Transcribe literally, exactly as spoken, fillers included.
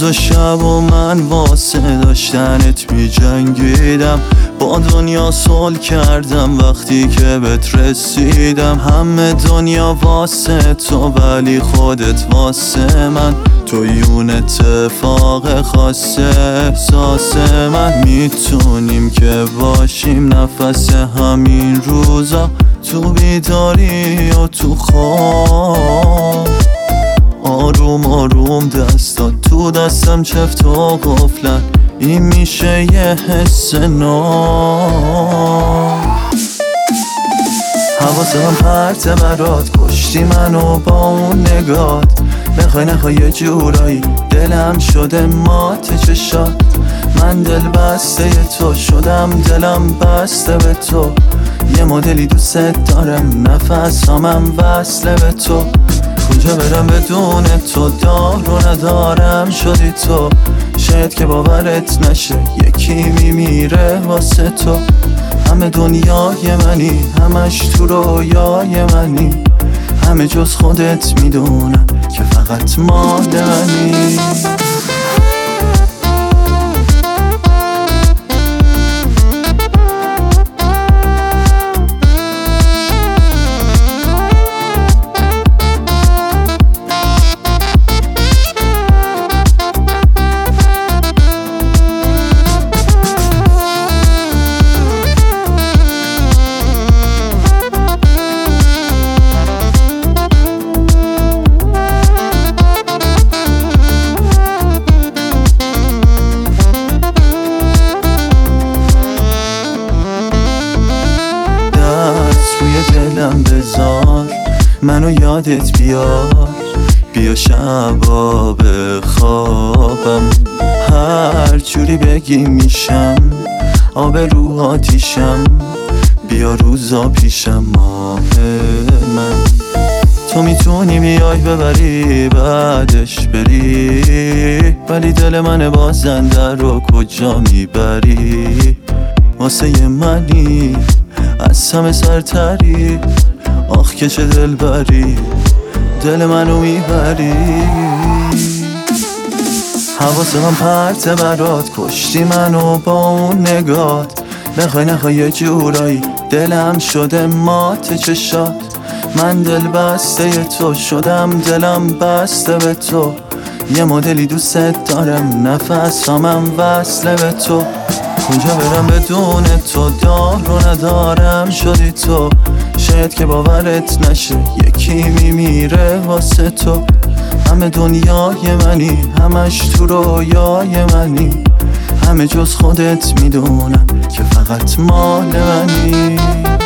روز و شب و من واسه داشتنت می جنگیدم، با دنیا صلح کردم وقتی که بهت رسیدم. همه دنیا واسه تو ولی خودت واسه من، تو یون اتفاق خاصه احساس من. میتونیم که باشیم نفس همین روزا، تو بیداری و تو خواب. آروم آروم دستات تو دستم چفت و قفلن، این میشه یه حس نو. حواسم پرته برات، کشتی منو با اون نگات. بخوای نخوای یه جورایی دلم شده مات چشات. من دل بسته تو شدم، دلم بسته به تو. یه مدلی دوست دارم، نفسامم وصله به تو. کجا برم بدون تو، دار رو ندارم شدی تو. شاید که باورت نشه یکی میمیره واسه تو. همه دنیای منی، همش تو رویای منی. همه جز خودت میدونم که فقط مال منی. دلم بذار منو یادت بیار، بیا شبا به خوابم. هر جوری بگی میشم، آب رو آتیشم. بیا روزا پیشم ماه من. تو میتونی بیای ببری بعدش بری، ولی دل من بازنده رو کجا میبری؟ واسه منی از همه سرتری، آخ که چه دل بری، دل منو میبری. حواسم پرته برات، کشتی منو با اون نگات. بخوای نخوای یه جورایی دلم شده مات چشات. من دل بسته تو شدم، دلم بسته به تو. یه مدلی دوست دارم، نفسامم وصله به تو. کجا برم بدون تو، دار رو ندارم شدی تو. شاید که باورت نشه یکی میمیره واسه تو. همه دنیای منی، همش تو رویای منی. همه جز خودت میدونم که فقط مال منی.